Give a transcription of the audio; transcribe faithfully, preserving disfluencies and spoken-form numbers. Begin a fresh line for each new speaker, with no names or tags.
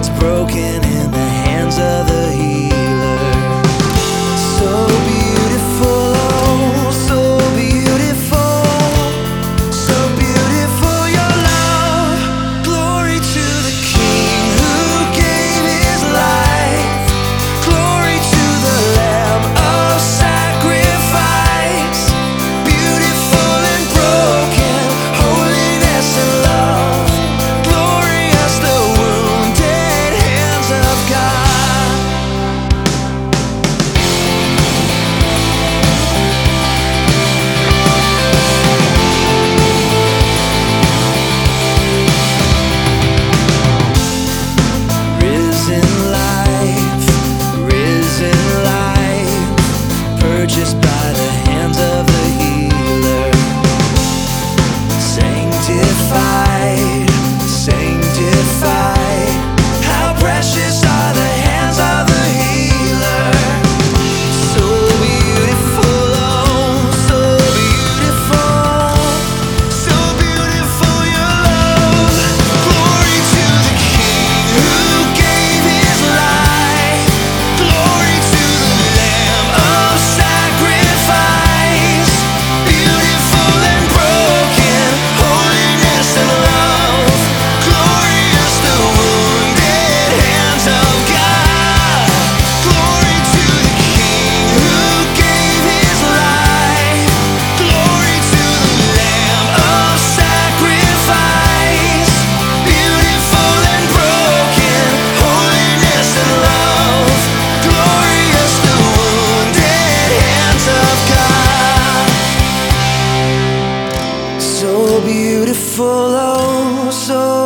that's broken in the hands of the healer. So beautiful, oh, so beautiful, so beautiful your love. Glory to the King who gave his life. Glory to the Lamb of sacrifice. Beautiful and broken, holiness and love. Glorious, the wounded hands of God. Risen life, risen life, purchased by the hands of the healer. Sanctified, sanctified, how precious are the hands of the healer. So beautiful, oh, so beautiful, so beautiful your love. Glory to the King who gave his life. Glory to the Lamb of sacrifice. Beautiful and broken, holiness and love. Glorious, the wounded hands of God. Glory to the King who gave his life. Glory to the Lamb of sacrifice. Beautiful and broken, holiness and love. Glorious, the wounded hands of God. So beautiful, oh, so